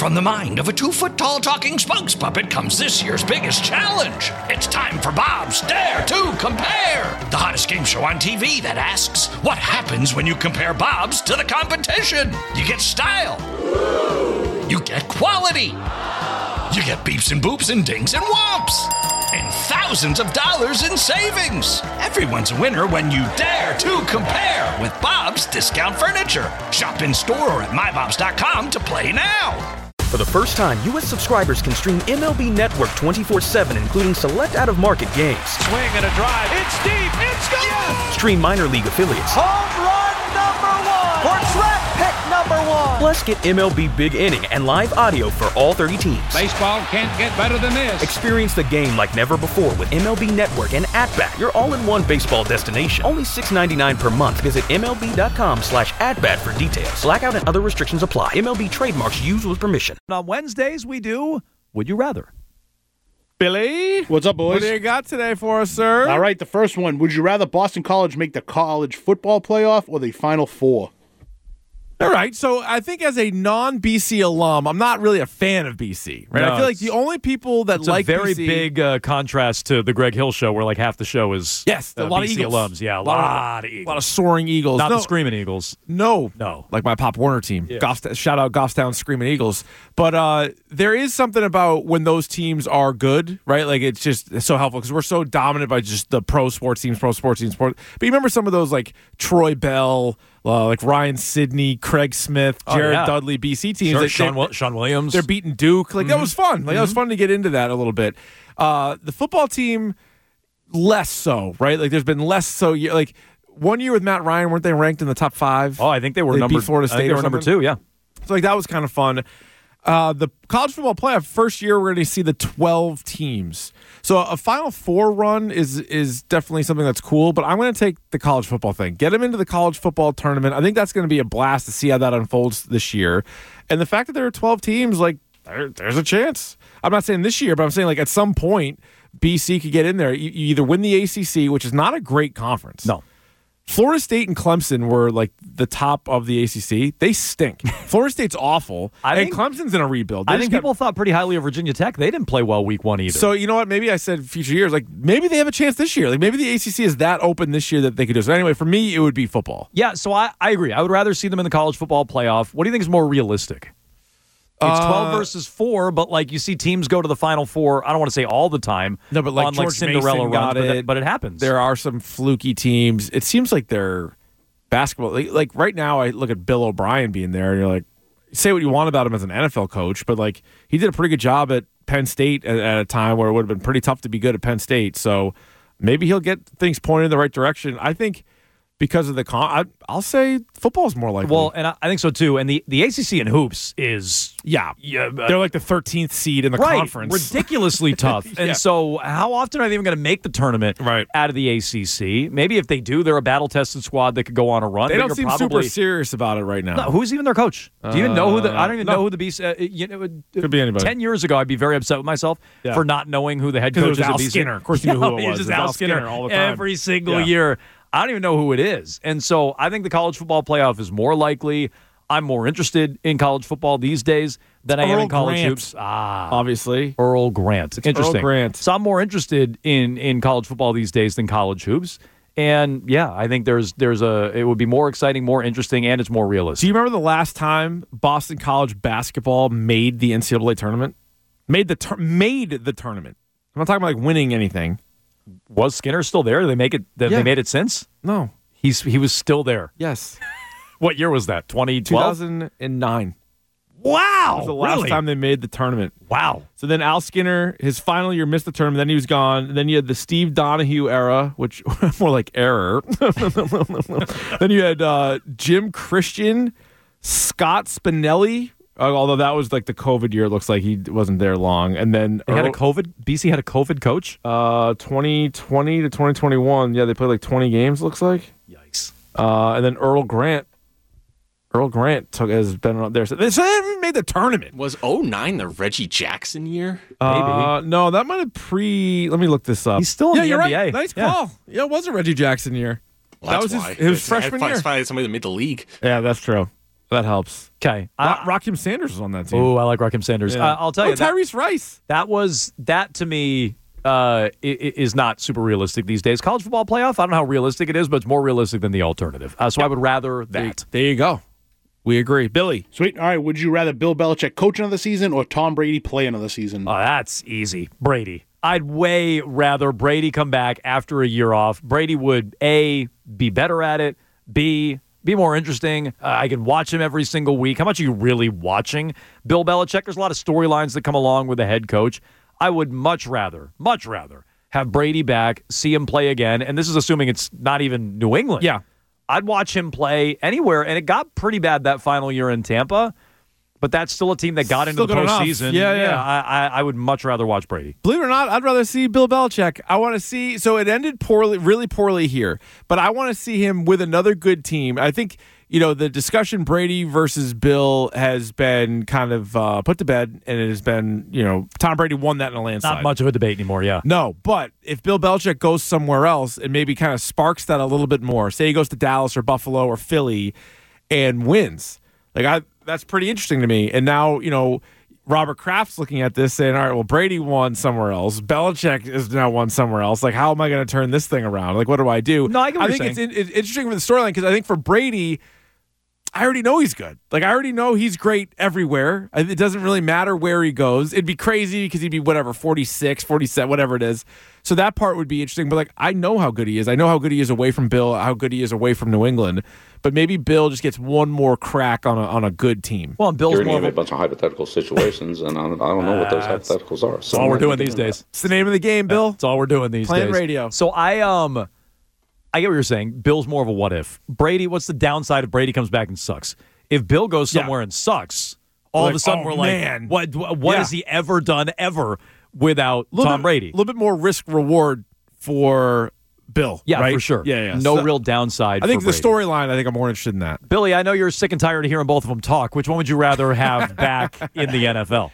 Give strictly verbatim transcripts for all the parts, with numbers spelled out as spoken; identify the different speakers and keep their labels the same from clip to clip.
Speaker 1: From the mind of a two-foot-tall talking spokes puppet comes this year's biggest challenge. It's time for Bob's Dare to Compare, the hottest game show on T V that asks, what happens when you compare Bobs to the competition? You get style. You get quality. You get beeps and boops and dings and whomps. And thousands of dollars in savings. Everyone's a winner when you dare to compare with Bob's Discount Furniture. Shop in store or at my bobs dot com to play now.
Speaker 2: For the first time, U S subscribers can stream M L B Network twenty-four seven, including select out-of-market games.
Speaker 3: Swing and a drive. It's deep. It's gone. Yes.
Speaker 2: Stream minor league affiliates.
Speaker 3: Home run number one. Or track pick number one.
Speaker 2: Plus, get M L B Big Inning and live audio for all thirty teams.
Speaker 3: Baseball can't get better than this.
Speaker 2: Experience the game like never before with M L B Network and At-Bat, your all-in-one baseball destination. Only six dollars and ninety-nine cents per month. Visit M L B dot com slash at-bat for details. Blackout and other restrictions apply. M L B trademarks used with permission.
Speaker 4: On Wednesdays, we do Would You Rather.
Speaker 5: Billy?
Speaker 6: What's up, boys?
Speaker 5: What do you got today for us, sir?
Speaker 6: All right, the first one. Would you rather Boston College make the college football playoff or the Final Four?
Speaker 5: All right, so I think as a non-B C alum, I'm not really a fan of B C, right?
Speaker 4: No,
Speaker 5: I feel like the only people that
Speaker 4: It's
Speaker 5: like
Speaker 4: a very
Speaker 5: B C,
Speaker 4: big uh, contrast to the Greg Hill show, where like half the show is
Speaker 5: yes, a
Speaker 4: uh,
Speaker 5: lot
Speaker 4: B C
Speaker 5: of Eagles
Speaker 4: alums. Yeah, a
Speaker 5: lot,
Speaker 4: lot,
Speaker 5: of,
Speaker 4: of Eagles.
Speaker 5: a lot of soaring Eagles.
Speaker 4: Not
Speaker 5: no,
Speaker 4: the Screaming Eagles.
Speaker 5: No,
Speaker 4: No.
Speaker 5: like my Pop Warner team.
Speaker 4: Yeah.
Speaker 5: Goff, shout out Goffstown Screaming Eagles. But uh, there is something about when those teams are good, right? Like it's just it's so helpful because we're so dominant by just the pro sports teams, pro sports teams, sport. But you remember some of those like Troy Bell, uh, like Ryan Sidney, Craig Smith,
Speaker 4: Oh,
Speaker 5: Jared
Speaker 4: yeah.
Speaker 5: Dudley, B C teams.
Speaker 4: Sure,
Speaker 5: They-
Speaker 4: Sean,
Speaker 5: they-
Speaker 4: Wil- Sean Williams.
Speaker 5: They're beating Duke. Like,
Speaker 4: Mm-hmm.
Speaker 5: that was fun. Like, that was fun to get into that a little bit. Uh, the football team, less so, right? Like, there's been less so. Like, one year with Matt Ryan, weren't they ranked in the top five?
Speaker 4: oh, I think they were
Speaker 5: They
Speaker 4: number
Speaker 5: beat Florida
Speaker 4: I think
Speaker 5: State
Speaker 4: they
Speaker 5: or
Speaker 4: were number
Speaker 5: something?
Speaker 4: two. Yeah.
Speaker 5: So, like, that was kind of fun. Uh, the college football playoff, first year we're going to see the twelve teams. So a Final Four run is is definitely something that's cool, but I'm going to take the college football thing. Get them into the college football tournament. I think that's going to be a blast to see how that unfolds this year. And the fact that there are twelve teams, like, there, there's a chance. I'm not saying this year, but I'm saying, like, at some point, B C could get in there. You, you either win the A C C, which is not a great conference.
Speaker 4: No.
Speaker 5: Florida State and Clemson were like the top of the A C C. They stink. Florida State's awful.
Speaker 4: I
Speaker 5: and
Speaker 4: think-
Speaker 5: Clemson's in a rebuild. They
Speaker 4: I
Speaker 5: just
Speaker 4: think
Speaker 5: got-
Speaker 4: people thought pretty highly of Virginia Tech. They didn't play well week one either.
Speaker 5: So you know what? Maybe I said future years. Like maybe they have a chance this year. Like maybe the A C C is that open this year that they could do. So anyway, for me, it would be football.
Speaker 4: yeah, so I, I agree. I would rather see them in the college football playoff. What do you think is more realistic? It's twelve
Speaker 5: Uh,
Speaker 4: versus four, but like you see teams go to the Final Four. I don't want to say all the time.
Speaker 5: No, but like
Speaker 4: on
Speaker 5: George
Speaker 4: like Cinderella
Speaker 5: Mason
Speaker 4: runs,
Speaker 5: got
Speaker 4: but,
Speaker 5: it.
Speaker 4: that- but it happens.
Speaker 5: There are some fluky teams. It seems like they're basketball. Like, like right now, I look at Bill O'Brien being there, and you're like, say what you want about him as an N F L coach, but like he did a pretty good job at Penn State at, at a time where it would have been pretty tough to be good at Penn State. So maybe he'll get things pointed in the right direction. I think because of the con, I, I'll say football's more likely.
Speaker 4: well, and I, I think so too. And the, the A C C in hoops is
Speaker 5: yeah,
Speaker 4: yeah, uh,
Speaker 5: they're like the thirteenth seed in the
Speaker 4: right,
Speaker 5: conference.
Speaker 4: ridiculously tough.
Speaker 5: Yeah.
Speaker 4: And so, how often are they even going to make the tournament
Speaker 5: Right.
Speaker 4: out of the A C C? Maybe if they do, they're a battle-tested squad that could go on a run.
Speaker 5: They
Speaker 4: but
Speaker 5: don't
Speaker 4: you're
Speaker 5: seem
Speaker 4: probably,
Speaker 5: super serious about it right now.
Speaker 4: No, who's even their coach? Do you even know who the? I don't even
Speaker 5: Uh, no.
Speaker 4: know who the B C. Uh, you know,
Speaker 5: Could be anybody.
Speaker 4: Ten years ago, I'd be very upset with myself
Speaker 5: Yeah.
Speaker 4: for not knowing who the head
Speaker 5: 'Cause it
Speaker 4: coach
Speaker 5: was
Speaker 4: is. at
Speaker 5: Al
Speaker 4: B C.
Speaker 5: Skinner. Of course you knew who it
Speaker 4: No,
Speaker 5: was.
Speaker 4: just
Speaker 5: It was
Speaker 4: Al
Speaker 5: Al Skinner
Speaker 4: Skinner
Speaker 5: all the time.
Speaker 4: every single
Speaker 5: Yeah.
Speaker 4: year. I don't even know who it is, and so I think the college football playoff is more likely. I'm more interested in college football these days than I am
Speaker 5: Earl
Speaker 4: in college
Speaker 5: Grant.
Speaker 4: hoops. Ah,
Speaker 5: Obviously.
Speaker 4: Earl Grant. Interesting.
Speaker 5: Earl Grant.
Speaker 4: So I'm more interested in in college football these days than college hoops. And yeah, I think there's there's a it would be more exciting, more interesting, and it's more
Speaker 5: Do
Speaker 4: realistic.
Speaker 5: you remember the last time Boston College basketball made the N C double A tournament? Made the tur- made the tournament. I'm not talking about like winning anything.
Speaker 4: Was Skinner still there? Did they make it? Have
Speaker 5: Yeah.
Speaker 4: they made it since?
Speaker 5: No.
Speaker 4: He's he was still there.
Speaker 5: Yes.
Speaker 4: What year was that? twenty twelve.
Speaker 5: two thousand nine.
Speaker 4: Wow,
Speaker 5: That was the last
Speaker 4: really?
Speaker 5: time they made the tournament.
Speaker 4: Wow.
Speaker 5: So then Al Skinner, his final year, missed the tournament. Then he was gone. Then you had the Steve Donahue era, which more like error. Then you had uh, Jim Christian, Scott Spinelli, uh, although that was like the COVID year. It looks like he wasn't there long. And then
Speaker 4: They had a
Speaker 5: Earl-
Speaker 4: COVID. B C had a COVID coach.
Speaker 5: uh, twenty twenty to twenty twenty-one. Yeah, they played like twenty games, looks like.
Speaker 4: Yikes.
Speaker 5: Uh, and then Earl Grant. Earl Grant took has been up there. So they, so they haven't made the tournament.
Speaker 7: Was oh nine the Reggie Jackson year?
Speaker 5: Uh, no, that might have pre. Let me look this up.
Speaker 4: He's still in
Speaker 5: yeah,
Speaker 4: the
Speaker 5: you're
Speaker 4: N B A.
Speaker 5: right. Nice
Speaker 4: Yeah.
Speaker 5: call. Yeah, it was a Reggie Jackson year.
Speaker 7: Well,
Speaker 5: that
Speaker 7: that's
Speaker 5: was
Speaker 7: why.
Speaker 5: his, his
Speaker 7: It's-
Speaker 5: freshman
Speaker 7: it's
Speaker 5: year.
Speaker 7: Finally, somebody that made the league.
Speaker 5: Yeah, that's true. That helps.
Speaker 4: Okay.
Speaker 5: Ra- Raheem Sanders was on that team.
Speaker 4: Oh, I like Raheem Sanders.
Speaker 5: Yeah.
Speaker 4: Uh, I'll tell
Speaker 5: oh,
Speaker 4: you. That,
Speaker 5: Tyrese Rice.
Speaker 4: That was, that to me uh, is not super realistic these days. College football playoff, I don't know how realistic it is, but it's more realistic than the alternative. Uh, so I would rather that.
Speaker 5: There you go. We agree. Billy.
Speaker 6: Sweet. All right. Would you rather Bill Belichick coach another season or Tom Brady play another season?
Speaker 4: Oh, that's easy. Brady. I'd way rather Brady come back after a year off. Brady would, A, be better at it, B, be more interesting. Uh, I can watch him every single week. How much are you really watching Bill Belichick? There's a lot of storylines that come along with a head coach. I would much rather, much rather have Brady back, see him play again, and this is assuming it's not even New England.
Speaker 5: Yeah.
Speaker 4: I'd watch him play anywhere, and it got pretty bad that final year in Tampa, but that's still a team that got
Speaker 5: Still
Speaker 4: into the
Speaker 5: good enough.
Speaker 4: postseason.
Speaker 5: Yeah, yeah.
Speaker 4: I, I, I would much rather watch Brady.
Speaker 5: Believe it or not, I'd rather see Bill Belichick. I want to see, so it ended poorly, really poorly here, but I want to see him with another good team. I think, you know, the discussion Brady versus Bill has been kind of uh, put to bed, and it has been, you know, Tom Brady won that in a landslide.
Speaker 4: Not much of a debate anymore, yeah.
Speaker 5: No, but if Bill Belichick goes somewhere else and maybe kind of sparks that a little bit more, say he goes to Dallas or Buffalo or Philly and wins, like I, that's pretty interesting to me. And now, you know, Robert Kraft's looking at this saying, all right, well, Brady won somewhere else. Belichick is now won somewhere else. Like, how am I going to turn this thing around? Like, what do I do?
Speaker 4: No, I get what
Speaker 5: I
Speaker 4: you're
Speaker 5: think it's,
Speaker 4: saying.
Speaker 5: in, it's interesting for the storyline because I think for Brady, I already know he's good. Like, I already know he's great everywhere. It doesn't really matter where he goes. It'd be crazy because he'd be, whatever, forty-six, forty-seven, whatever it is. So that part would be interesting. But, like, I know how good he is. I know how good he is away from Bill, how good he is away from New England. But maybe Bill just gets one more crack on a on a good team.
Speaker 4: Well, and Bill's
Speaker 8: You're
Speaker 4: more
Speaker 8: naming
Speaker 4: of
Speaker 8: a bunch of hypothetical situations, and I don't, I don't know what those hypotheticals are.
Speaker 4: That's all we're doing these days.
Speaker 5: It's the name of the game, Bill.
Speaker 4: That's all we're doing these
Speaker 5: Playing
Speaker 4: days.
Speaker 5: radio.
Speaker 4: So I um, I get what you're saying. Bill's more of a what if. Brady, what's the downside if Brady comes back and sucks? If Bill goes somewhere
Speaker 5: Yeah.
Speaker 4: and sucks, all
Speaker 5: Like,
Speaker 4: of a sudden
Speaker 5: oh,
Speaker 4: we're like,
Speaker 5: man.
Speaker 4: what what, what
Speaker 5: Yeah.
Speaker 4: has he ever done ever without
Speaker 5: Little
Speaker 4: Tom
Speaker 5: bit-
Speaker 4: Brady?
Speaker 5: A little bit more risk reward for Bill.
Speaker 4: Yeah,
Speaker 5: right?
Speaker 4: for sure.
Speaker 5: Yeah, yeah.
Speaker 4: No
Speaker 5: So
Speaker 4: real downside.
Speaker 5: I think
Speaker 4: for
Speaker 5: the
Speaker 4: Brady.
Speaker 5: storyline, I think I'm more interested in that.
Speaker 4: Billy, I know you're sick and tired of hearing both of them talk. Which one would you rather have back in the N F L?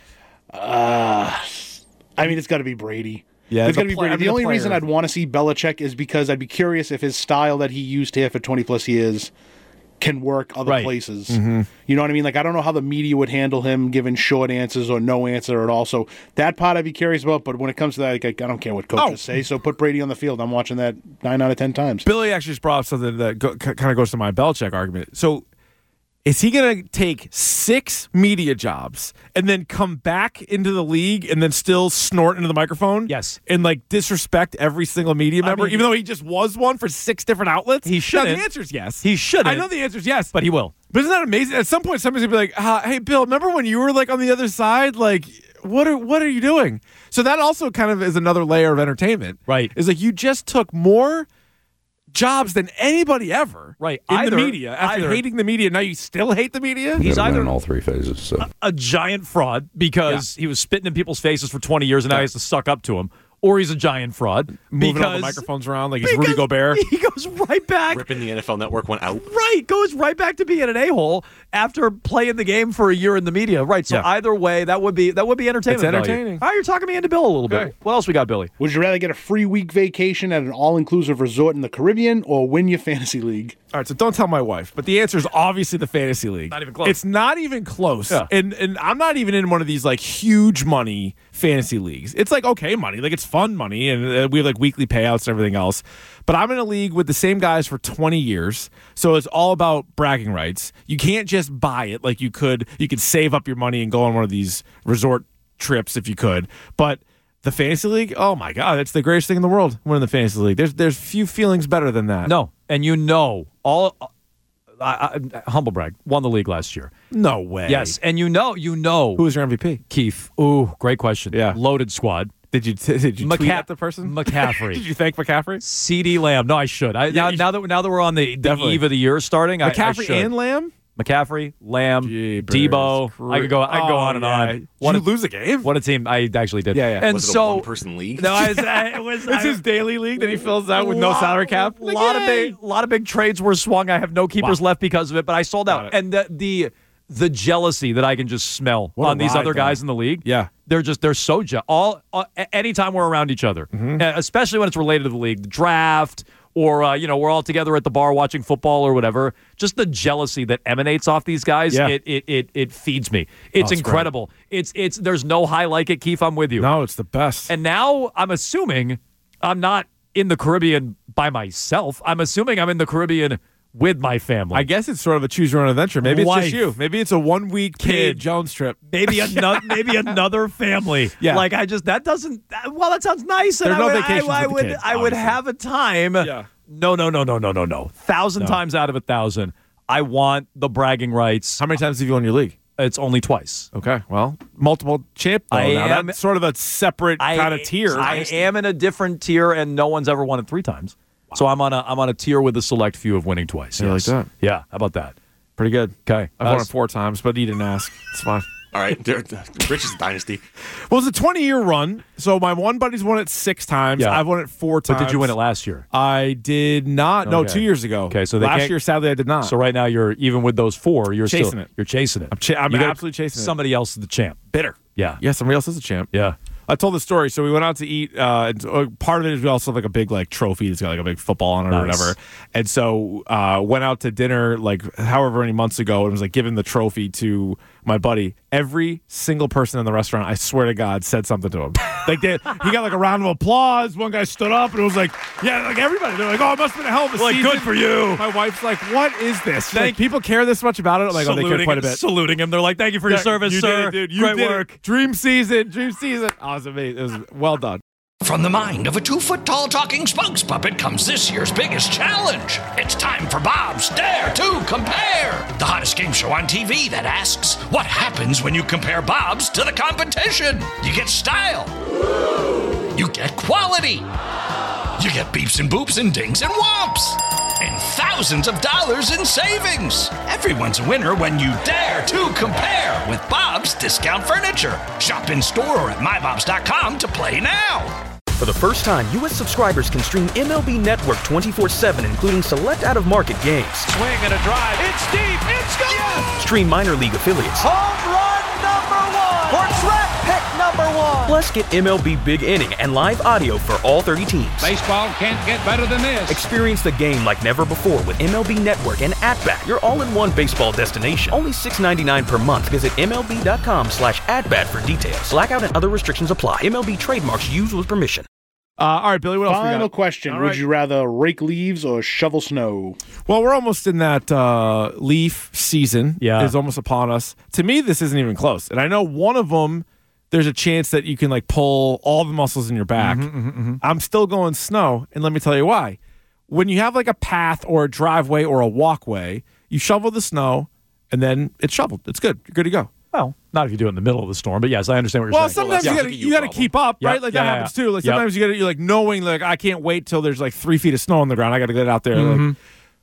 Speaker 6: Uh, I mean, it's got to be Brady.
Speaker 5: Yeah,
Speaker 6: it's
Speaker 5: it's
Speaker 6: got
Speaker 5: a
Speaker 6: to be
Speaker 5: play-
Speaker 6: Brady.
Speaker 5: I mean,
Speaker 6: The
Speaker 5: a
Speaker 6: only
Speaker 5: player.
Speaker 6: reason I'd want to see Belichick is because I'd be curious if his style that he used here for twenty plus years can work other
Speaker 4: Right.
Speaker 6: places.
Speaker 5: Mm-hmm.
Speaker 6: You know what I mean? Like, I don't know how the media would handle him giving short answers or no answer at all. So that part I'd be curious about. But when it comes to that, like, I don't care what coaches
Speaker 5: Oh.
Speaker 6: say. So put Brady on the field. I'm watching that nine out of ten times.
Speaker 5: Billy actually just brought up something that go, kind of goes to my Belichick argument. So, is he going to take six media jobs and then come back into the league and then still snort into the microphone?
Speaker 4: Yes.
Speaker 5: And like disrespect every single media member,
Speaker 4: mean,
Speaker 5: even though he just was one for six different outlets?
Speaker 4: He
Speaker 5: Now,
Speaker 4: shouldn't.
Speaker 5: the answer is yes.
Speaker 4: He shouldn't.
Speaker 5: I know the answer is yes.
Speaker 4: But he will.
Speaker 5: But isn't that amazing? At some point, somebody's gonna be like, uh, "Hey, Bill, remember when you were like on the other side? Like, what are what are you doing?" So that also kind of is another layer of entertainment,
Speaker 4: Right.
Speaker 5: Is like you just took more jobs than anybody ever,
Speaker 4: Right.
Speaker 5: In
Speaker 4: Either-
Speaker 5: the media, after
Speaker 4: either-
Speaker 5: hating the media, now you still hate the media.
Speaker 4: He's
Speaker 8: Never been
Speaker 4: either
Speaker 8: in all three phases. So
Speaker 4: a giant fraud because he was spitting in people's faces for twenty years and now he has to suck up to him, or he's a giant fraud
Speaker 5: Moving
Speaker 4: because
Speaker 5: all the microphones around like he's
Speaker 4: because
Speaker 5: Rudy Gobert.
Speaker 4: He goes right back.
Speaker 7: Ripping the N F L Network went out.
Speaker 4: Right, goes right back to being an a-hole after playing the game for a year in the media. Right, so
Speaker 5: Yeah.
Speaker 4: either way, that would be that would be entertainment.
Speaker 5: It's
Speaker 4: value.
Speaker 5: entertaining.
Speaker 4: All right, you're talking me into Bill a little
Speaker 5: Okay.
Speaker 4: bit. What else we got, Billy?
Speaker 6: Would you rather get a free week vacation at an all-inclusive resort in the Caribbean or win your fantasy league?
Speaker 5: All right, so don't tell my wife, but the answer is obviously the fantasy league.
Speaker 4: Not even close.
Speaker 5: It's not even close.
Speaker 4: Yeah.
Speaker 5: And and I'm not even in one of these like huge money fantasy leagues. It's like okay money, like it's fun money, and uh, we have like weekly payouts and everything else. But I'm in a league with the same guys for twenty years, so it's all about bragging rights. You can't just buy it like you could. You could save up your money and go on one of these resort trips if you could, but. The fantasy league, oh my god, it's the greatest thing in the world. Winning the fantasy league, there's there's few feelings better than that.
Speaker 4: No, and you know all. I, I, humble brag, won the league last year.
Speaker 5: No way.
Speaker 4: Yes, and you know, you know,
Speaker 5: Who was your M V P?
Speaker 4: Keith. Ooh, great question.
Speaker 5: Yeah.
Speaker 4: Loaded squad.
Speaker 5: Did you t- did you tweet
Speaker 4: McCa-
Speaker 5: at the person?
Speaker 4: McCaffrey.
Speaker 5: Did you thank McCaffrey?
Speaker 4: CeeDee Lamb. No, I should. I, now,
Speaker 5: you
Speaker 4: now that now that we're on the, the
Speaker 5: Definitely.
Speaker 4: eve of the year starting, I, I
Speaker 5: McCaffrey
Speaker 4: should.
Speaker 5: and Lamb?
Speaker 4: McCaffrey, Lamb,
Speaker 5: Jeepers
Speaker 4: Debo. I could go. I could go
Speaker 5: Oh,
Speaker 4: on and
Speaker 5: yeah.
Speaker 4: on.
Speaker 5: Did
Speaker 4: What
Speaker 5: you
Speaker 4: a,
Speaker 5: lose a game?
Speaker 4: what a team! I actually did.
Speaker 5: Yeah, yeah.
Speaker 4: And
Speaker 7: Was it
Speaker 4: so
Speaker 7: a one-person league?
Speaker 4: no, I was, I, it was.
Speaker 5: It's
Speaker 4: I,
Speaker 5: his daily league that he fills out with no salary cap.
Speaker 4: A lot of big, a lot of big trades were swung. I have no keepers
Speaker 5: Wow.
Speaker 4: left because of it, but I sold
Speaker 5: Got
Speaker 4: out.
Speaker 5: it.
Speaker 4: And the the the jealousy that I can just smell
Speaker 5: What a
Speaker 4: on these
Speaker 5: ride,
Speaker 4: other
Speaker 5: though.
Speaker 4: guys in the league.
Speaker 5: Yeah.
Speaker 4: They're just they're so je- all uh, a- anytime we're around each other,
Speaker 5: Mm-hmm.
Speaker 4: uh, especially when it's related to the league, the draft or, uh, you know, we're all together at the bar watching football or whatever, just the jealousy that emanates off these guys,
Speaker 5: Yeah.
Speaker 4: it, it it it feeds me. It's
Speaker 5: Oh, it's
Speaker 4: incredible. It's it's There's no high like it, Keith. I'm with you.
Speaker 5: No, it's the best.
Speaker 4: And now I'm assuming I'm not in the Caribbean by myself. I'm assuming I'm in the Caribbean with my family.
Speaker 5: I guess it's sort of a choose your own adventure. Maybe it's
Speaker 4: Wife.
Speaker 5: just you. Maybe it's a one week
Speaker 4: Kid.
Speaker 5: kid Jones trip.
Speaker 4: Maybe another, maybe another family.
Speaker 5: Yeah.
Speaker 4: Like I just that doesn't. That, well, that sounds nice. And
Speaker 5: There's
Speaker 4: I
Speaker 5: no
Speaker 4: would,
Speaker 5: vacations
Speaker 4: I, I
Speaker 5: with the
Speaker 4: would,
Speaker 5: kids,
Speaker 4: I would
Speaker 5: obviously.
Speaker 4: have a time.
Speaker 5: Yeah.
Speaker 4: No, no, no, no, no, no, no. Thousand
Speaker 5: No.
Speaker 4: times out of a thousand, I want the bragging rights.
Speaker 5: How many times have you won your league?
Speaker 4: It's only twice.
Speaker 5: Okay, well, multiple champ. Though.
Speaker 4: I
Speaker 5: now
Speaker 4: am-
Speaker 5: that's sort of a separate kind of tier.
Speaker 4: I am in a different tier, and no one's ever won it three times. So I'm on a I'm on a tier with a select few of winning twice.
Speaker 5: You like
Speaker 4: yes.
Speaker 5: that?
Speaker 4: Yeah. How about that?
Speaker 5: Pretty good.
Speaker 4: Okay.
Speaker 5: I've won
Speaker 4: Uh,
Speaker 5: it four times, but you didn't ask. It's fine.
Speaker 7: All right, there- Rich is a dynasty.
Speaker 5: Well, it's a twenty-year run. So my one buddy's won it six times.
Speaker 4: Yeah.
Speaker 5: I've won it four
Speaker 4: But
Speaker 5: times.
Speaker 4: did you win it last year?
Speaker 5: I did not. No,
Speaker 4: Okay.
Speaker 5: two years ago.
Speaker 4: Okay, so they
Speaker 5: last
Speaker 4: can't-
Speaker 5: year, sadly, I did not.
Speaker 4: So right now you're even with those four. You're
Speaker 5: Chasing
Speaker 4: still,
Speaker 5: it.
Speaker 4: You're chasing it.
Speaker 5: I'm, cha- I'm
Speaker 4: You gotta-
Speaker 5: absolutely chasing it.
Speaker 4: Somebody else is the champ.
Speaker 5: Bitter.
Speaker 4: Yeah.
Speaker 5: Yeah, somebody else is a champ.
Speaker 4: Yeah.
Speaker 5: I told the story. So we went out to eat. Uh, and, uh, part of it is we also have like a big like trophy. It's got like a big football on it or
Speaker 4: Nice.
Speaker 5: whatever. And so uh, went out to dinner like however many months ago and was like giving the trophy to my buddy. Every single person in the restaurant, I swear to God, said something to him. Like they, he got like a round of applause. One guy stood up and it was like, yeah, like everybody. They're like, oh, it must have been a hell of a
Speaker 4: Like,
Speaker 5: season.
Speaker 4: good for you.
Speaker 5: My wife's like, what is this? Like, people care this much about it. I'm like, oh, they care quite a bit.
Speaker 4: Saluting him. They're like, thank you for your
Speaker 5: Yeah,
Speaker 4: service,
Speaker 5: you
Speaker 4: sir.
Speaker 5: Did it, dude. You
Speaker 4: Great
Speaker 5: did
Speaker 4: work.
Speaker 5: It. Dream season. Dream season. Oh, it was amazing. It was well done.
Speaker 1: From the mind of a two-foot-tall talking spokes puppet comes this year's biggest challenge. It's time for Bob's Dare to Compare, the hottest game show on T V that asks, what happens when you compare Bob's to the competition? You get style. You get quality. You get beeps and boops and dings and whomps. And thousands of dollars in savings. Everyone's a winner when you dare to compare with Bob's Discount Furniture. Shop in store or at my bobs dot com to play now.
Speaker 2: For the first time, U S subscribers can stream M L B Network twenty-four seven, including select out-of-market games.
Speaker 3: Swing and a drive. It's deep. It's gone.
Speaker 2: Stream minor league affiliates.
Speaker 3: Home run number one. Or draft pick number one.
Speaker 2: Plus, get M L B Big Inning and live audio for all thirty teams.
Speaker 9: Baseball can't get better than this.
Speaker 2: Experience the game like never before with M L B Network and At-Bat, your all-in-one baseball destination. Only six dollars and ninety-nine cents per month. Visit MLB.com slash at-bat for details. Blackout and other restrictions apply. M L B trademarks used with permission.
Speaker 5: Uh, all right, Billy, what else we
Speaker 6: Final
Speaker 5: got?
Speaker 6: question.
Speaker 5: All
Speaker 6: Would
Speaker 5: right.
Speaker 6: you rather rake leaves or shovel snow?
Speaker 5: Well, we're almost in that uh, leaf season.
Speaker 4: Yeah.
Speaker 5: Is almost upon us. To me, this isn't even close. And I know one of them, there's a chance that you can like pull all the muscles in your back. I'm still going snow, and let me tell you why. When you have like a path or a driveway or a walkway, you shovel the snow, and then it's shoveled. It's good. You're good to go.
Speaker 4: Well, not if you do it in the middle of the storm, but yes, I understand what you're
Speaker 5: Well,
Speaker 4: saying.
Speaker 5: sometimes
Speaker 7: Well,
Speaker 5: you
Speaker 7: that
Speaker 5: gotta
Speaker 7: sounds like a
Speaker 5: you gotta
Speaker 7: you problem.
Speaker 5: keep up,
Speaker 4: Yep.
Speaker 5: right? Like
Speaker 4: Yeah,
Speaker 5: that
Speaker 4: yeah,
Speaker 5: happens
Speaker 4: yeah.
Speaker 5: too. Like
Speaker 4: Yep.
Speaker 5: sometimes you gotta you're like knowing like I can't wait till there's like three feet of snow on the ground. I gotta get out there. Like,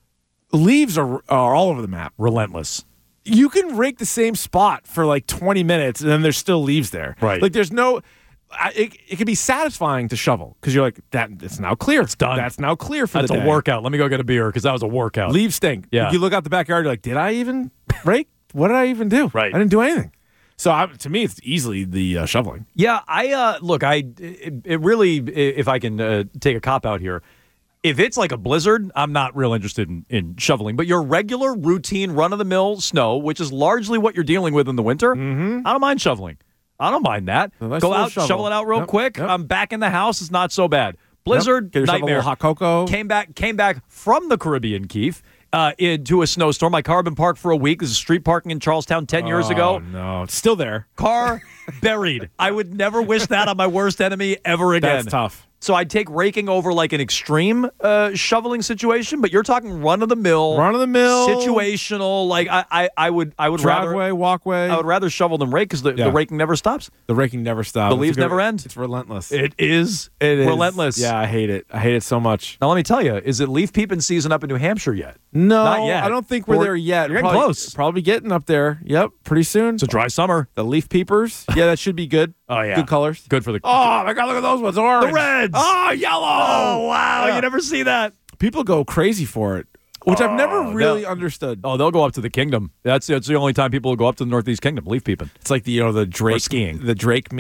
Speaker 5: leaves are are all over the map.
Speaker 4: Relentless.
Speaker 5: You can rake the same spot for like twenty minutes and then there's still leaves there.
Speaker 4: Right.
Speaker 5: Like there's no. I, it, it can be satisfying to shovel because you're like that. It's now clear. It's
Speaker 4: done.
Speaker 5: That's now clear for
Speaker 4: That's
Speaker 5: the
Speaker 4: a
Speaker 5: day.
Speaker 4: workout. Let me go get a beer because that was a workout.
Speaker 5: Leaves stink.
Speaker 4: Yeah.
Speaker 5: You look out the backyard. You're like, did I even rake? What did I even do?
Speaker 4: Right.
Speaker 5: I didn't do anything. So I, to me, it's easily the uh, shoveling.
Speaker 4: Yeah, I uh, look. I it, it really, if I can uh, take a cop out here, if it's like a blizzard, I'm not real interested in, in shoveling. But your regular, routine, run of the mill snow, which is largely what you're dealing with in the winter,
Speaker 5: Mm-hmm.
Speaker 4: I don't mind shoveling. I don't mind that.
Speaker 5: A nice
Speaker 4: Go
Speaker 5: little
Speaker 4: out,
Speaker 5: shovel.
Speaker 4: shovel it out real
Speaker 5: Yep,
Speaker 4: quick.
Speaker 5: yep.
Speaker 4: I'm back in the house. It's not so bad. Blizzard,
Speaker 5: Yep. Get yourself a
Speaker 4: nightmare.
Speaker 5: little hot cocoa.
Speaker 4: Came back, came back from the Caribbean, Keith, uh, into a snowstorm. My car had been parked for a week. This is street parking in Charlestown ten years ago.
Speaker 5: Oh no, it's still there.
Speaker 4: Car buried. I would never wish that on my worst enemy ever again.
Speaker 5: That's tough.
Speaker 4: So I'd take raking over like an extreme uh, shoveling situation, but you're talking run of the mill,
Speaker 5: Run of the mill
Speaker 4: situational. Like I, I, I would, I would
Speaker 5: driveway,
Speaker 4: rather,
Speaker 5: walkway.
Speaker 4: I would rather shovel than rake because the,
Speaker 5: Yeah.
Speaker 4: the raking never stops.
Speaker 5: the raking never stops.
Speaker 4: The leaves
Speaker 5: It's a good-
Speaker 4: never end.
Speaker 5: It's relentless.
Speaker 4: It is
Speaker 5: It is
Speaker 4: relentless.
Speaker 5: Yeah, I hate it. I hate it so much.
Speaker 4: Now let me tell you, is it leaf peeping season up in New Hampshire yet?
Speaker 5: No,
Speaker 4: Not yet.
Speaker 5: I don't think we're
Speaker 4: Or-
Speaker 5: there yet.
Speaker 4: You're getting
Speaker 5: probably,
Speaker 4: close.
Speaker 5: Probably getting up there. Yep, pretty soon.
Speaker 4: It's a dry summer.
Speaker 5: The leaf peepers. Yeah, that should be good.
Speaker 4: Oh yeah,
Speaker 5: good colors.
Speaker 4: Good for the.
Speaker 5: Oh my God, look at those ones. Orange.
Speaker 4: The reds.
Speaker 5: Oh, yellow.
Speaker 4: Oh wow,
Speaker 5: Yeah.
Speaker 4: you never see that.
Speaker 5: People go crazy for it, which I've never
Speaker 4: Oh,
Speaker 5: really
Speaker 4: no.
Speaker 5: understood.
Speaker 4: Oh, they'll go up to the kingdom. That's that's the only time people will go up to the Northeast Kingdom. Leaf peeping.
Speaker 5: It's like the you know the Drake
Speaker 4: skiing.
Speaker 5: the Drake meme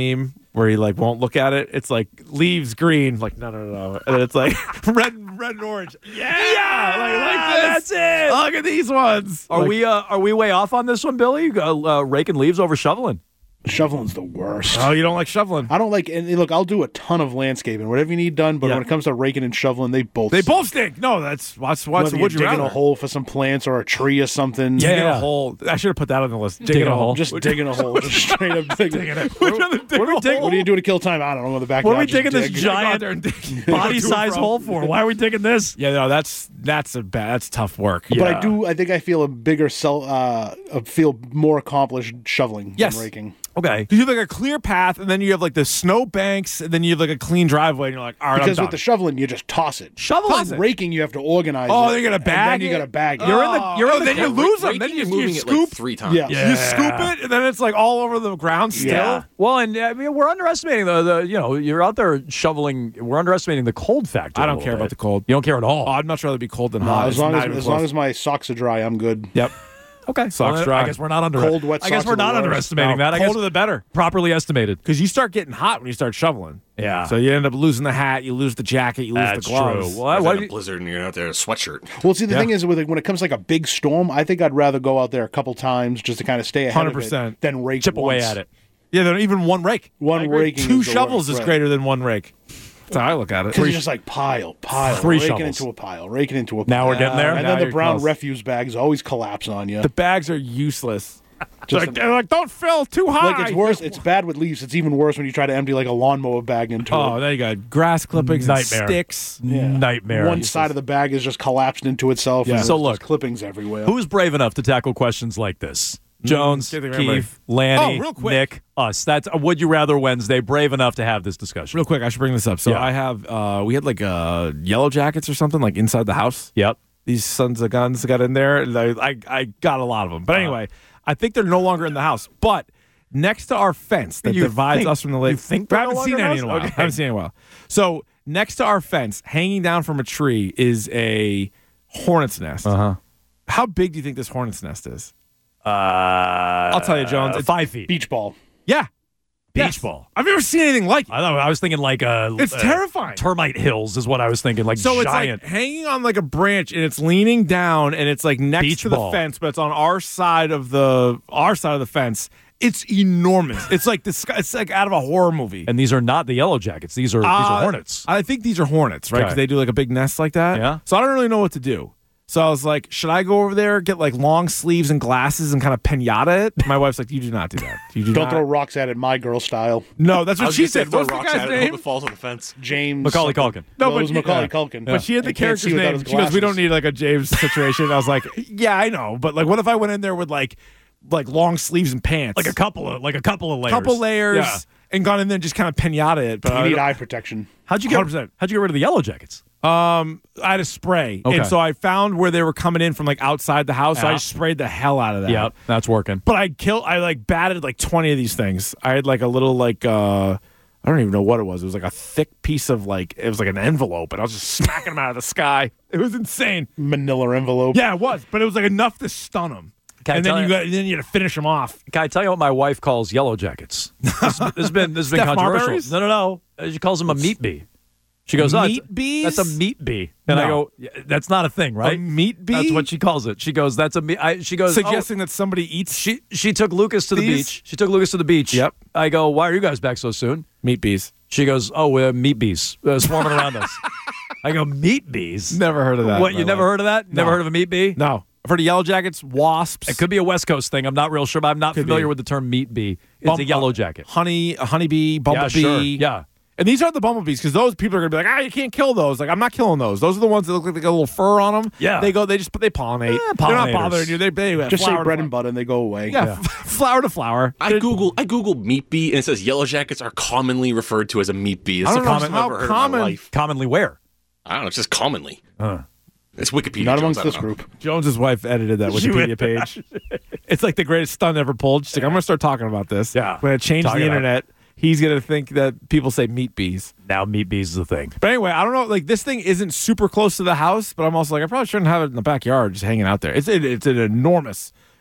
Speaker 5: where he like won't look at it. It's like leaves green, like no, no, no, no. And it's like red, red and orange. Yeah, yeah, like, like this.
Speaker 4: That's it.
Speaker 5: Look at these ones.
Speaker 4: Are
Speaker 5: Like,
Speaker 4: we uh, are we way off on this one, Billy? Uh, uh, raking leaves over shoveling.
Speaker 6: Shoveling's the worst.
Speaker 5: Oh, you don't like shoveling?
Speaker 6: I don't like, and look, I'll do a ton of landscaping, whatever you need done, but
Speaker 5: Yeah.
Speaker 6: when it comes to raking and shoveling, they both
Speaker 5: They
Speaker 6: suck.
Speaker 5: both stink. No, that's what's what's
Speaker 6: Whether
Speaker 5: would
Speaker 6: you're
Speaker 5: you
Speaker 6: digging
Speaker 5: rather?
Speaker 6: a hole for some plants or a tree or something.
Speaker 5: Digging
Speaker 4: Yeah.
Speaker 5: a hole. I should have put that on the list.
Speaker 4: Digging a hole.
Speaker 6: Just digging a hole. Just straight up digging.
Speaker 5: Digging it. Would you rather dig
Speaker 4: what are we
Speaker 5: a
Speaker 4: digging-
Speaker 5: hole?
Speaker 6: What do you do to kill time? I don't know. In the backyard.
Speaker 4: What are we
Speaker 6: just
Speaker 4: digging this
Speaker 6: dig.
Speaker 5: Go out
Speaker 4: giant
Speaker 5: there and dig.
Speaker 4: body
Speaker 5: To and
Speaker 4: size
Speaker 5: from.
Speaker 4: hole for? Why are we digging this?
Speaker 5: Yeah, no, that's that's a bad. That's tough work.
Speaker 6: But
Speaker 4: Yeah.
Speaker 6: I do. I think I feel a bigger self. Uh, uh, feel more accomplished shoveling
Speaker 5: Yes.
Speaker 6: than raking.
Speaker 4: Okay.
Speaker 5: Because you have like a clear path, and then you have like the snow banks, and then you have like a clean driveway, and you're like, all right,
Speaker 6: Because
Speaker 5: I'm
Speaker 6: with the
Speaker 5: done.
Speaker 6: shoveling, you just toss it.
Speaker 4: Shoveling.
Speaker 5: Toss it.
Speaker 6: Raking, you have to organize.
Speaker 5: Oh,
Speaker 6: it,
Speaker 5: then you gotta bag
Speaker 6: and then you
Speaker 5: it?
Speaker 6: got to bag it.
Speaker 4: You're in the. You're
Speaker 5: oh,
Speaker 4: in the.
Speaker 5: then you lose them. Then
Speaker 7: Raking
Speaker 5: you,
Speaker 7: and
Speaker 5: you
Speaker 7: moving it
Speaker 5: scoop.
Speaker 7: like three times.
Speaker 6: Yeah.
Speaker 5: You scoop it, and then it's like all over the ground still.
Speaker 6: Yeah.
Speaker 4: Well, and I mean, we're underestimating the, the. You know, you're out there shoveling. We're underestimating the cold factor.
Speaker 5: I
Speaker 4: a
Speaker 5: don't
Speaker 4: little
Speaker 5: care
Speaker 4: bit.
Speaker 5: about the cold.
Speaker 4: You don't care at all.
Speaker 5: Oh, I'd much rather be cold than
Speaker 6: Uh,
Speaker 5: hot.
Speaker 6: as
Speaker 5: It's
Speaker 6: long
Speaker 5: not
Speaker 6: as
Speaker 5: even
Speaker 6: as
Speaker 5: close.
Speaker 6: long as my socks are dry, I'm good.
Speaker 5: Yep.
Speaker 4: Okay.
Speaker 5: Socks
Speaker 4: Well,
Speaker 5: dry.
Speaker 4: I guess we're not under.
Speaker 6: Cold, wet
Speaker 4: I guess
Speaker 6: socks
Speaker 4: we're
Speaker 6: are the
Speaker 4: not
Speaker 6: worst.
Speaker 4: underestimating
Speaker 5: No,
Speaker 4: that. I guess
Speaker 5: colder the better.
Speaker 4: properly estimated.
Speaker 5: Because you start getting hot when you start shoveling.
Speaker 4: Yeah.
Speaker 5: So you end up losing the hat, you lose the jacket, you lose
Speaker 4: That's
Speaker 5: the gloves.
Speaker 4: true. Well,
Speaker 7: It's
Speaker 4: what
Speaker 7: like
Speaker 4: do
Speaker 7: a
Speaker 4: you-
Speaker 7: blizzard and you're out there in a sweatshirt.
Speaker 6: Well, see, the
Speaker 5: Yeah.
Speaker 6: thing is, with it, when it comes to like a big storm, I think I'd rather go out there a couple times just to kind of stay ahead
Speaker 5: one hundred
Speaker 6: of
Speaker 5: percent.
Speaker 6: it than rake
Speaker 4: chip away
Speaker 6: once.
Speaker 4: at it.
Speaker 5: Yeah, then even one rake.
Speaker 6: One
Speaker 5: I agree.
Speaker 6: raking
Speaker 5: Two
Speaker 6: is the
Speaker 5: shovels
Speaker 6: worst,
Speaker 5: is
Speaker 6: right.
Speaker 5: greater than one rake. That's how I look at it.
Speaker 6: Because you just like pile, pile,
Speaker 4: Three
Speaker 6: raking
Speaker 4: shovels.
Speaker 6: into a pile, raking into a pile.
Speaker 4: Now we're getting there?
Speaker 6: And
Speaker 5: Now
Speaker 6: then the
Speaker 5: you're
Speaker 6: brown
Speaker 5: close.
Speaker 6: refuse bags always collapse on you.
Speaker 5: The bags are useless.
Speaker 6: Just
Speaker 5: like, they're like, don't fill too high.
Speaker 6: Like it's worse. It's bad with leaves. It's even worse when you try to empty like a lawnmower bag into
Speaker 5: Oh,
Speaker 6: it.
Speaker 5: there you go. Grass clippings,
Speaker 4: Nightmare.
Speaker 5: and sticks.
Speaker 4: Nightmare.
Speaker 6: One side of the bag is just collapsed into itself.
Speaker 5: Yeah.
Speaker 6: and
Speaker 4: So
Speaker 6: there's
Speaker 4: look,
Speaker 6: clippings everywhere.
Speaker 4: Who's brave enough to tackle questions like this? Jones,
Speaker 5: can't think of anybody.
Speaker 4: Keith, Lanny,
Speaker 5: Oh, real quick.
Speaker 4: Nick, us. That's a Would You Rather Wednesday. Brave enough to have this discussion.
Speaker 5: Real quick, I should bring this up. So
Speaker 4: Yeah.
Speaker 5: I have, uh, we had like uh, yellow jackets or something like inside the house.
Speaker 4: Yep.
Speaker 5: These sons of guns got in there. And I, I, I got a lot of them. But anyway, I think they're no longer in the house. But next to our fence that
Speaker 4: You
Speaker 5: divides
Speaker 4: think-
Speaker 5: us from the lake,
Speaker 4: you think
Speaker 5: I
Speaker 4: they're no
Speaker 5: haven't seen
Speaker 4: longer in
Speaker 5: any
Speaker 4: the
Speaker 5: in a while.
Speaker 4: house?
Speaker 5: I haven't seen any in a while. So next to our fence, hanging down from a tree, is a hornet's nest.
Speaker 4: Uh huh.
Speaker 5: How big do you think this hornet's nest is?
Speaker 4: Uh,
Speaker 5: I'll tell you, Jones. It's
Speaker 4: five feet.
Speaker 6: Beach ball.
Speaker 5: Yeah.
Speaker 4: Beach
Speaker 5: Yes.
Speaker 4: ball.
Speaker 5: I've never seen anything like it.
Speaker 4: I thought I was thinking like uh
Speaker 5: It's
Speaker 4: uh,
Speaker 5: terrifying.
Speaker 4: Termite hills is what I was thinking. Like
Speaker 5: So
Speaker 4: giant.
Speaker 5: it's like hanging on like a branch, and it's leaning down, and it's like next
Speaker 4: Beach
Speaker 5: to the
Speaker 4: ball.
Speaker 5: fence, but it's on our side of the our side of the fence. It's enormous. It's like this. It's like out of a horror movie.
Speaker 4: and these are not the yellow jackets. These are these are
Speaker 5: Uh,
Speaker 4: hornets.
Speaker 5: I think these are hornets, right? Because
Speaker 4: Okay.
Speaker 5: they do like a big nest like that.
Speaker 4: Yeah.
Speaker 5: So I don't really know what to do. So I was like, should I go over there, get like long sleeves and glasses, and kind of pinata it? My wife's like, you do not do that. You do
Speaker 6: Don't
Speaker 5: not.
Speaker 6: throw rocks at it, my girl style.
Speaker 5: No, that's
Speaker 7: I
Speaker 5: what
Speaker 7: was
Speaker 5: she
Speaker 7: gonna say,
Speaker 5: said.
Speaker 7: throw
Speaker 5: What's the
Speaker 7: rocks
Speaker 5: guy's
Speaker 7: at it, hope
Speaker 5: name?
Speaker 7: it falls on the fence.
Speaker 6: James
Speaker 4: Macaulay
Speaker 6: something.
Speaker 4: Culkin.
Speaker 5: No,
Speaker 6: No,
Speaker 5: but
Speaker 6: it was
Speaker 5: she-
Speaker 6: Macaulay
Speaker 5: yeah.
Speaker 6: Culkin.
Speaker 5: But she had the
Speaker 6: You can't
Speaker 5: character's
Speaker 6: see without
Speaker 5: name.
Speaker 6: his
Speaker 5: She goes, we don't
Speaker 6: glasses.
Speaker 5: need like a James situation. I was like, yeah, I know. But like, what if I went in there with like like long sleeves and pants?
Speaker 4: Like a couple of like a couple of layers.
Speaker 5: couple layers
Speaker 4: Yeah.
Speaker 5: and gone in there and just kind of pinata it. But
Speaker 6: You
Speaker 5: I,
Speaker 6: need eye protection.
Speaker 4: How'd you get?
Speaker 5: one hundred percent.
Speaker 4: How'd you get rid of the yellow jackets?
Speaker 5: um, I had a spray.
Speaker 4: Okay.
Speaker 5: And so I found where they were coming in from like outside the house. So I
Speaker 4: Yeah.
Speaker 5: just sprayed the hell out of that.
Speaker 4: Yep, that's working.
Speaker 5: But I killed, I like batted like twenty of these things. I had like a little like, uh, I don't even know what it was. It was like a thick piece of like, it was like an envelope, and I was just smacking them out of the sky. It was insane.
Speaker 6: Manila envelope.
Speaker 5: Yeah, it was, but it was like enough to stun them.
Speaker 4: Can I
Speaker 5: and then
Speaker 4: tell
Speaker 5: you
Speaker 4: you-
Speaker 5: got, then you had to finish them off.
Speaker 4: Can I tell you what my wife calls yellow jackets? This, this has been this has been
Speaker 5: Steph
Speaker 4: controversial.
Speaker 5: Marbury's?
Speaker 4: No, no, no. Uh, She calls them a meat bee. She goes, oh,
Speaker 5: Meat
Speaker 4: it's-
Speaker 5: bees?
Speaker 4: That's a meat bee. And I
Speaker 5: No.
Speaker 4: go, yeah, that's not a thing, right?
Speaker 5: A meat bee?
Speaker 4: That's what she calls it. She goes, that's a meat. I, she goes, oh,
Speaker 5: Suggesting that somebody eats
Speaker 4: she she took Lucas to the
Speaker 5: Bees?
Speaker 4: beach. She took Lucas to the beach.
Speaker 5: Yep.
Speaker 4: I go, why are you guys back so soon?
Speaker 5: meat bees.
Speaker 4: She goes, oh, we're meat bees uh, swarming around us. I go, meat bees?
Speaker 5: Never heard of that.
Speaker 4: What,
Speaker 5: in
Speaker 4: you
Speaker 5: my
Speaker 4: never
Speaker 5: life.
Speaker 4: heard of that? Never
Speaker 5: No.
Speaker 4: heard of a meat bee?
Speaker 5: No. I've heard of yellow jackets, wasps.
Speaker 4: It could be a West Coast thing. I'm not real sure, but I'm not
Speaker 5: Could
Speaker 4: familiar
Speaker 5: be.
Speaker 4: with the term meat bee. It's
Speaker 5: Bump-
Speaker 4: a yellow jacket.
Speaker 5: honey, a honeybee, bumblebee.
Speaker 4: Yeah, sure. Yeah.
Speaker 5: And these aren't the bumblebees because those people are gonna be like, ah, you can't kill those. Like, I'm not killing those. Those are the ones that look like they got a little fur on them.
Speaker 4: Yeah.
Speaker 5: they go, they just they pollinate.
Speaker 4: Eh,
Speaker 5: They're not
Speaker 4: pollinators.
Speaker 5: bothering you. They, they
Speaker 6: Just say
Speaker 5: flower to
Speaker 6: bread
Speaker 5: flower.
Speaker 6: and butter and they go away.
Speaker 5: Yeah, f- flower to flower.
Speaker 7: I Google I Googled meat bee and it says yellow jackets are commonly referred to as a meat bee. It's
Speaker 5: I
Speaker 7: the
Speaker 5: don't know
Speaker 7: first time
Speaker 5: how
Speaker 7: I've ever heard
Speaker 5: common-
Speaker 7: in my life.
Speaker 4: Commonly where?
Speaker 7: I don't know, it's just commonly. It's Wikipedia.
Speaker 6: Not
Speaker 7: Jones,
Speaker 6: amongst
Speaker 7: I don't
Speaker 6: this
Speaker 7: know.
Speaker 6: group.
Speaker 5: Jones's wife edited that Wikipedia page. It's like the greatest stunt ever pulled. She's like, I'm gonna start talking about this.
Speaker 4: Yeah.
Speaker 5: I'm gonna change
Speaker 4: Talk
Speaker 5: the
Speaker 4: it up.
Speaker 5: internet. He's gonna think that people say meat bees.
Speaker 4: Now meat bees is the thing.
Speaker 5: But anyway, I don't know. Like, this thing isn't super close to the house, but I'm also like, I probably shouldn't have it in the backyard, just hanging out there. It's it, it's an enormous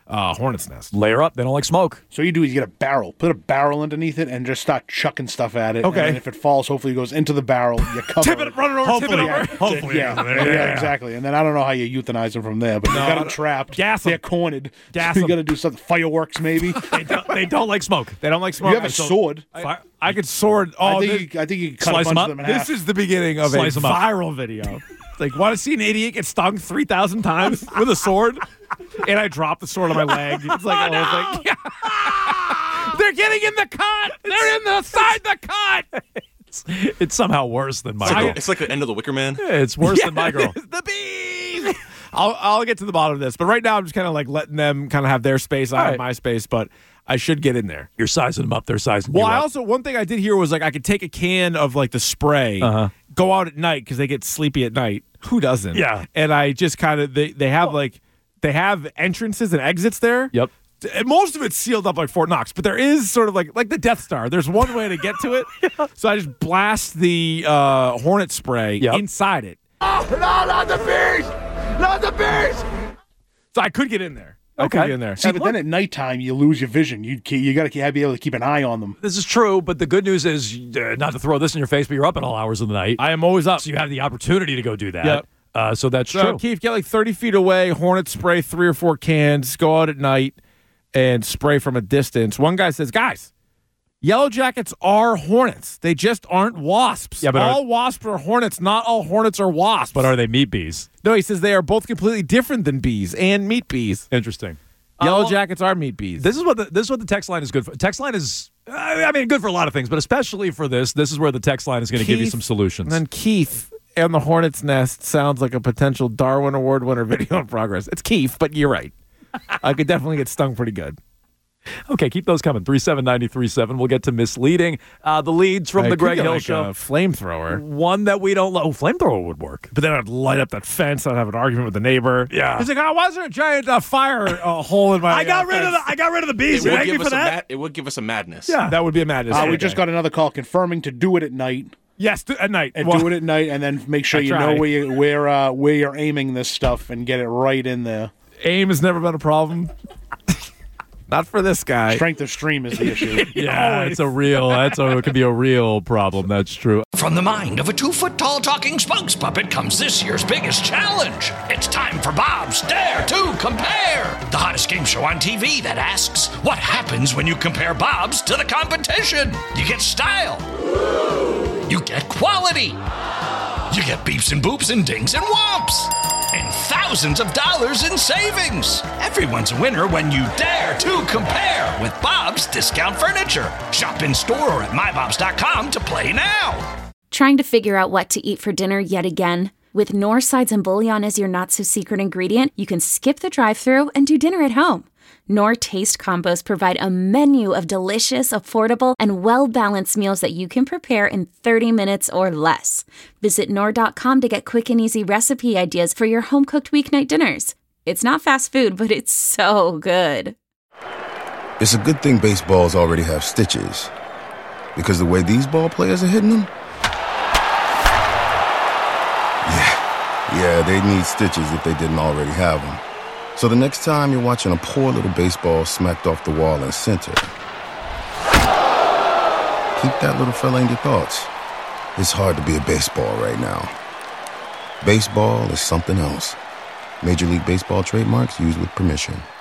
Speaker 5: uh, hornet's nest.
Speaker 4: Layer up. They don't like smoke.
Speaker 6: So what you do is you get a barrel, put a barrel underneath it, and just start chucking stuff at it.
Speaker 5: Okay.
Speaker 6: And if it falls, hopefully it goes into the barrel. You cover
Speaker 5: Tip it, run it over,
Speaker 6: hopefully,
Speaker 5: tip it
Speaker 6: yeah,
Speaker 5: over. Hopefully,
Speaker 6: yeah,
Speaker 5: yeah,
Speaker 6: yeah,
Speaker 5: yeah, yeah.
Speaker 6: exactly. And then I don't know how you euthanize them from there, but
Speaker 5: No,
Speaker 6: you got
Speaker 5: I
Speaker 6: them
Speaker 5: don't-
Speaker 6: trapped.
Speaker 5: Gas 'em.
Speaker 6: They're cornered.
Speaker 5: Gas
Speaker 6: so you
Speaker 5: 'em.
Speaker 6: got to do something. Fireworks, maybe.
Speaker 4: They don't, they don't like smoke.
Speaker 5: They don't like smoke.
Speaker 6: You have a
Speaker 5: So-
Speaker 6: sword.
Speaker 5: I, I could sword. Oh,
Speaker 6: I think
Speaker 5: this,
Speaker 6: you, I think you can cut
Speaker 4: Slice
Speaker 6: a
Speaker 4: 'em
Speaker 6: bunch
Speaker 4: up.
Speaker 6: of them in half.
Speaker 5: this is the beginning of
Speaker 4: Slice
Speaker 5: a
Speaker 4: 'em up.
Speaker 5: viral video. Like, want to see an idiot get stung three thousand times with a sword? And I drop the sword on my leg. It's like
Speaker 4: Oh,
Speaker 5: a whole thing. They're getting in the cut. They're in the side the cut.
Speaker 4: It's, it's somehow worse than my
Speaker 7: It's like,
Speaker 4: girl.
Speaker 7: it's like the end of the Wicker Man.
Speaker 4: Yeah, it's worse than my girl.
Speaker 5: The bees. I'll I'll get to the bottom of this, but right now I'm just kind of like letting them kind of have their space. I
Speaker 4: All
Speaker 5: have
Speaker 4: right.
Speaker 5: my space, but I should get in there.
Speaker 4: You're sizing them up. They're sizing
Speaker 5: Well,
Speaker 4: you
Speaker 5: I
Speaker 4: up.
Speaker 5: also one thing I did hear was like I could take a can of like the spray,
Speaker 4: Uh-huh.
Speaker 5: go out at night because they get sleepy at night. Who doesn't?
Speaker 4: Yeah.
Speaker 5: And I just kind of they they have like they have entrances and exits there.
Speaker 4: Yep.
Speaker 5: And most of it's sealed up like Fort Knox, but there is sort of like like the Death Star. There's one way to get to it. So I just blast the uh, Hornet spray
Speaker 4: Yep.
Speaker 5: inside it.
Speaker 3: No, not the bees! Not the bees!
Speaker 5: So I could get in there. I
Speaker 4: Okay.
Speaker 5: could get in there.
Speaker 6: See, but then at nighttime you lose your vision. You you got to be able to keep an eye on them.
Speaker 4: This is true, but the good news is uh, not to throw this in your face, but you're up at all hours of the night.
Speaker 5: I am always up.
Speaker 4: so you have the opportunity to go do that.
Speaker 5: Yep.
Speaker 4: Uh, so that's
Speaker 5: So
Speaker 4: true.
Speaker 5: Keith, get like thirty feet away, Hornet spray three or four cans, go out at night and spray from a distance. One guy says, guys, Yellow Jackets are hornets. They just aren't wasps.
Speaker 4: Yeah, but are-
Speaker 5: all wasps are hornets. Not all hornets are wasps.
Speaker 4: But are they meat bees?
Speaker 5: No, he says they are both completely different than bees and meat bees.
Speaker 4: Interesting.
Speaker 5: Yellow
Speaker 4: Uh,
Speaker 5: Jackets are meat bees.
Speaker 4: This is what the this is what the text line is good for. Text line is, I mean, good for a lot of things, but especially for this. This is where the text line is going to give you
Speaker 5: Keith-
Speaker 4: some solutions.
Speaker 5: And then Keith and the Hornet's Nest sounds like a potential Darwin Award winner video in progress. It's Keith, but you're right. I could definitely get stung pretty good.
Speaker 4: Okay, keep those coming. three seven nine three seven. We'll get to misleading. Uh, the leads from
Speaker 5: I
Speaker 4: the
Speaker 5: could
Speaker 4: Greg
Speaker 5: get
Speaker 4: Hill
Speaker 5: like
Speaker 4: Show.
Speaker 5: a flamethrower.
Speaker 4: One that we don't. Lo- oh, flamethrower would work.
Speaker 5: But then I'd light up that fence. I'd have an argument with the neighbor.
Speaker 4: Yeah.
Speaker 5: He's like, "Oh, why is there a giant uh, fire uh, hole in my?"
Speaker 4: I got
Speaker 5: uh,
Speaker 4: rid of the.
Speaker 5: fence?"
Speaker 4: I got rid of the bees.
Speaker 7: It would,
Speaker 4: Thank you
Speaker 7: give
Speaker 4: for
Speaker 7: us a
Speaker 4: that.
Speaker 7: mad, it would give us a madness.
Speaker 4: Yeah.
Speaker 5: That would be a madness.
Speaker 6: Uh, we
Speaker 5: Okay.
Speaker 6: just got another call confirming to do it at night.
Speaker 5: yes do, at night
Speaker 6: And
Speaker 5: Well,
Speaker 6: do it at night, and then make sure
Speaker 5: I
Speaker 6: you
Speaker 5: try.
Speaker 6: know where you, where uh, where you're aiming this stuff, and get it right in there.
Speaker 5: Aim has never been a problem. Not for this guy.
Speaker 6: Strength of stream is the issue.
Speaker 4: Yeah, it's a real. That's a. It could be a real problem. That's true.
Speaker 1: From the mind of a two-foot-tall talking spokes puppet comes this year's biggest challenge. It's time for Bob's Dare to Compare, the hottest game show on T V that asks, what happens when you compare Bob's to the competition? You get style. You get quality. You get beeps and boops and dings and whomps. And thousands of dollars in savings. Everyone's a winner when you dare to compare with Bob's Discount Furniture. Shop in store or at my bobs dot com to play now.
Speaker 10: Trying to figure out what to eat for dinner yet again? With Knorr sides and bouillon as your not-so-secret ingredient, you can skip the drive-thru and do dinner at home. Knorr Taste Combos provide a menu of delicious, affordable, and well-balanced meals that you can prepare in thirty minutes or less. Visit Knorr dot com to get quick and easy recipe ideas for your home-cooked weeknight dinners. It's not fast food, but it's so good.
Speaker 11: It's a good thing baseballs already have stitches. Because the way these ball players are hitting them? Yeah, yeah, they need stitches if they didn't already have them. So the next time you're watching a poor little baseball smacked off the wall in center, keep that little fella in your thoughts. It's hard to be a baseball right now. Baseball is something else. Major League Baseball trademarks used with permission.